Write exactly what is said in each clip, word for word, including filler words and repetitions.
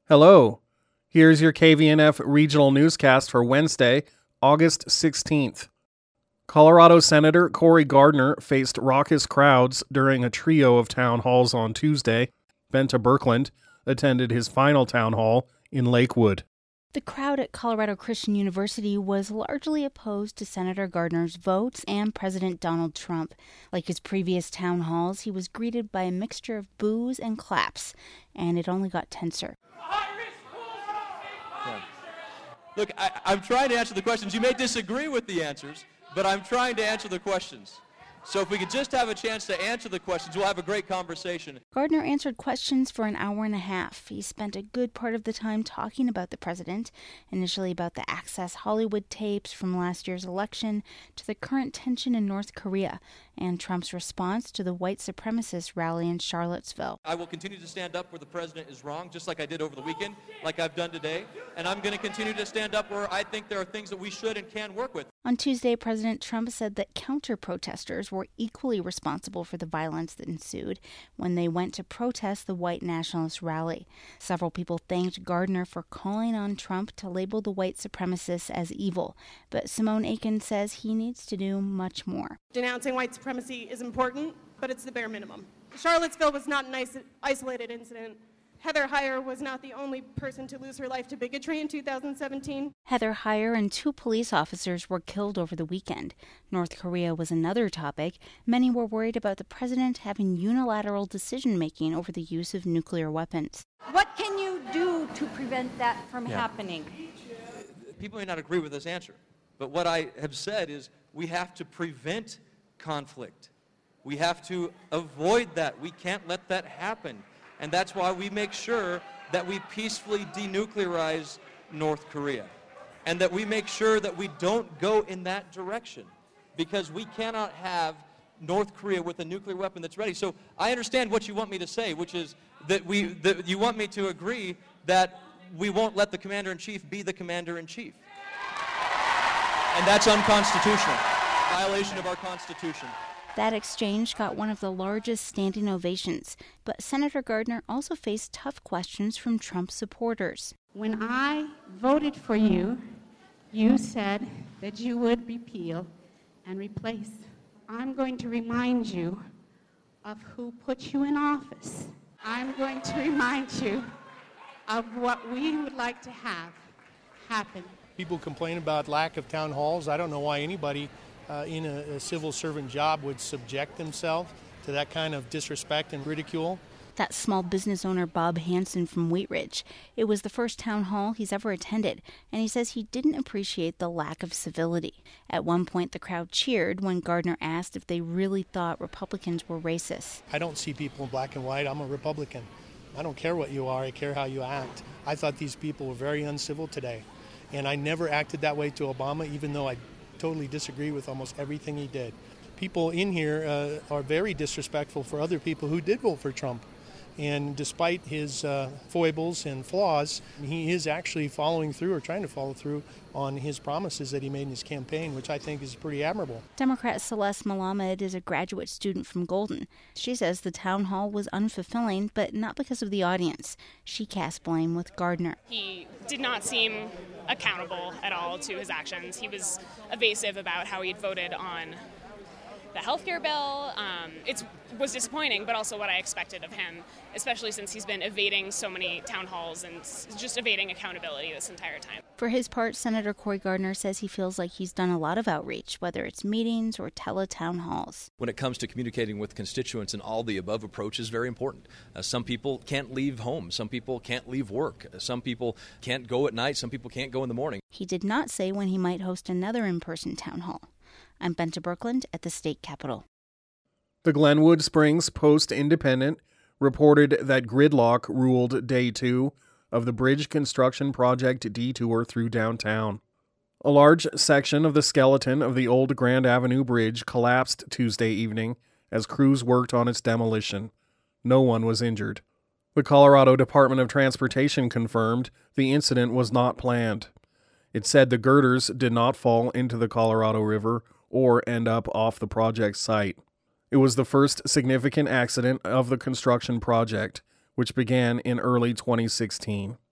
Hello, here's your K V N F regional newscast for Wednesday, August sixteenth. Colorado Senator Cory Gardner faced raucous crowds during a trio of town halls on Tuesday. Benta Birkeland attended his final town hall in Lakewood. The crowd at Colorado Christian University was largely opposed to Senator Gardner's votes and President Donald Trump. Like his previous town halls, he was greeted by a mixture of boos and claps, and it only got tenser. Yeah. Look, I, I'm trying to answer the questions. You may disagree with the answers, but I'm trying to answer the questions. So if we could just have a chance to answer the questions, we'll have a great conversation. Gardner answered questions for an hour and a half. He spent a good part of the time talking about the president, initially about the Access Hollywood tapes from last year's election, to the current tension in North Korea, and Trump's response to the white supremacist rally in Charlottesville. I will continue to stand up where the president is wrong, just like I did over the weekend, like I've done today, and I'm going to continue to stand up where I think there are things that we should and can work with. On Tuesday, President Trump said that counter-protesters were equally responsible for the violence that ensued when they went to protest the white nationalist rally. Several people thanked Gardner for calling on Trump to label the white supremacists as evil, but Simone Aiken says he needs to do much more. Denouncing white supremacy is important, but it's the bare minimum. Charlottesville was not an is- isolated incident. Heather Heyer was not the only person to lose her life to bigotry in two thousand seventeen. Heather Heyer and two police officers were killed over the weekend. North Korea was another topic. Many were worried about the president having unilateral decision-making over the use of nuclear weapons. What can you do to prevent that from Yeah. happening? People may not agree with this answer, but what I have said is we have to prevent conflict. We have to avoid that. We can't let that happen. And that's why we make sure that we peacefully denuclearize North Korea and that we make sure that we don't go in that direction, because we cannot have North Korea with a nuclear weapon that's ready. So I understand what you want me to say, which is that we that you want me to agree that we won't let the commander-in-chief be the commander-in-chief. And that's unconstitutional. Violation of our Constitution. That exchange got one of the largest standing ovations, but Senator Gardner also faced tough questions from Trump supporters. When I voted for you, you said that you would repeal and replace. I'm going to remind you of who put you in office. I'm going to remind you of what we would like to have happen. People complain about lack of town halls. I don't know why anybody Uh, in a, a civil servant job would subject themselves to that kind of disrespect and ridicule. That small business owner Bob Hansen from Wheat Ridge. It was the first town hall he's ever attended, and he says he didn't appreciate the lack of civility. At one point, the crowd cheered when Gardner asked if they really thought Republicans were racist. I don't see people in black and white. I'm a Republican. I don't care what you are. I care how you act. I thought these people were very uncivil today, and I never acted that way to Obama, even though I totally disagree with almost everything he did. People in here uh, are very disrespectful for other people who did vote for Trump. And despite his uh, foibles and flaws, he is actually following through or trying to follow through on his promises that he made in his campaign, which I think is pretty admirable. Democrat Celeste Malamed is a graduate student from Golden. She says the town hall was unfulfilling, but not because of the audience. She casts blame with Gardner. He did not seem accountable at all to his actions. He was evasive about how he had voted on the healthcare bill. Um, it was disappointing, but also what I expected of him, especially since he's been evading so many town halls and just evading accountability this entire time. For his part, Senator Cory Gardner says he feels like he's done a lot of outreach, whether it's meetings or tele-town halls. When it comes to communicating with constituents, and all the above approach is very important. Uh, some people can't leave home. Some people can't leave work. Some people can't go at night. Some people can't go in the morning. He did not say when he might host another in-person town hall. I'm Benta Birkeland at the state capitol. The Glenwood Springs Post-Independent reported that gridlock ruled day two of the bridge construction project detour through downtown. A large section of the skeleton of the old Grand Avenue Bridge collapsed Tuesday evening as crews worked on its demolition. No one was injured. The Colorado Department of Transportation confirmed the incident was not planned. It said the girders did not fall into the Colorado River or end up off the project site. It was the first significant accident of the construction project, which began in early twenty sixteen.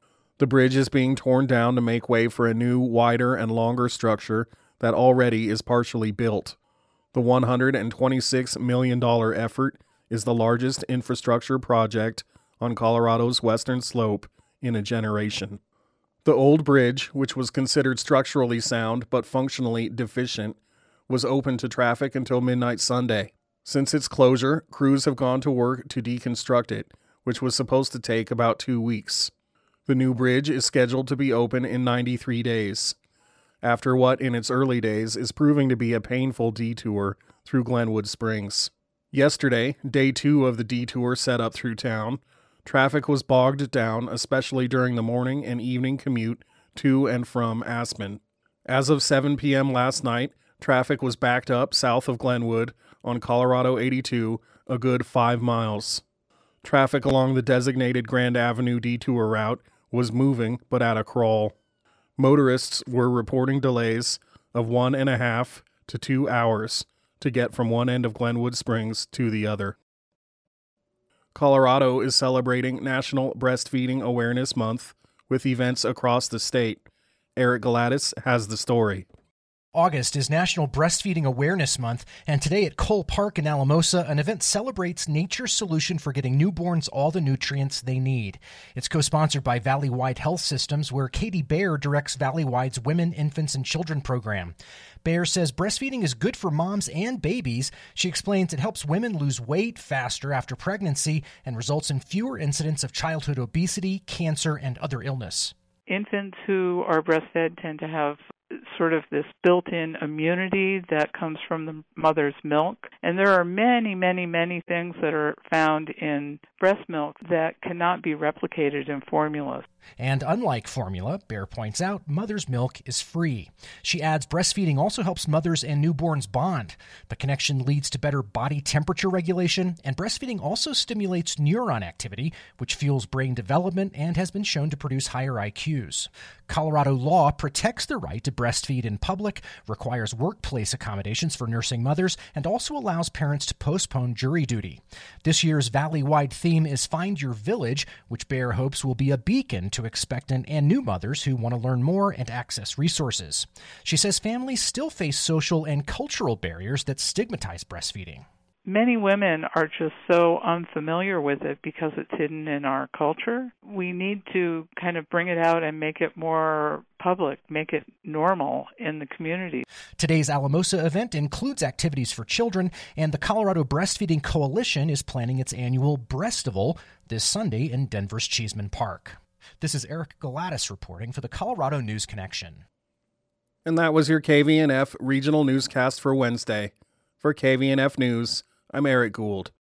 The bridge is being torn down to make way for a new, wider, and longer structure that already is partially built. The one hundred twenty-six million dollars effort is the largest infrastructure project on Colorado's western slope in a generation. The old bridge, which was considered structurally sound but functionally deficient, was open to traffic until midnight Sunday. Since its closure, crews have gone to work to deconstruct it, which was supposed to take about two weeks. The new bridge is scheduled to be open in ninety-three days, after what in its early days is proving to be a painful detour through Glenwood Springs. Yesterday, day two of the detour set up through town, traffic was bogged down, especially during the morning and evening commute to and from Aspen. As of seven p.m. last night, traffic was backed up south of Glenwood on Colorado eighty-two a good five miles. Traffic along the designated Grand Avenue detour route was moving, but at a crawl. Motorists were reporting delays of one and a half to two hours to get from one end of Glenwood Springs to the other. Colorado is celebrating National Breastfeeding Awareness Month with events across the state. Eric Gladys has the story. August is National Breastfeeding Awareness Month, and today at Cole Park in Alamosa, an event celebrates nature's solution for getting newborns all the nutrients they need. It's co-sponsored by Valley-Wide Health Systems, where Katie Baer directs Valley-Wide's Women, Infants, and Children program. Baer says breastfeeding is good for moms and babies. She explains it helps women lose weight faster after pregnancy and results in fewer incidents of childhood obesity, cancer, and other illness. Infants who are breastfed tend to have sort of this built-in immunity that comes from the mother's milk. And there are many, many, many things that are found in breast milk that cannot be replicated in formula. And unlike formula, Baer points out, mother's milk is free. She adds breastfeeding also helps mothers and newborns bond. The connection leads to better body temperature regulation, and breastfeeding also stimulates neuron activity, which fuels brain development and has been shown to produce higher I Qs. Colorado law protects the right to breastfeed in public, requires workplace accommodations for nursing mothers, and also allows parents to postpone jury duty. This year's Valley-wide theme is Find Your Village, which Baer hopes will be a beacon to expectant and new mothers who want to learn more and access resources. She says families still face social and cultural barriers that stigmatize breastfeeding. Many women are just so unfamiliar with it because it's hidden in our culture. We need to kind of bring it out and make it more public, make it normal in the community. Today's Alamosa event includes activities for children, and the Colorado Breastfeeding Coalition is planning its annual Breastival this Sunday in Denver's Cheeseman Park. This is Eric Galatis reporting for the Colorado News Connection. And that was your K V N F Regional Newscast for Wednesday. For K V N F News, I'm Eric Gould.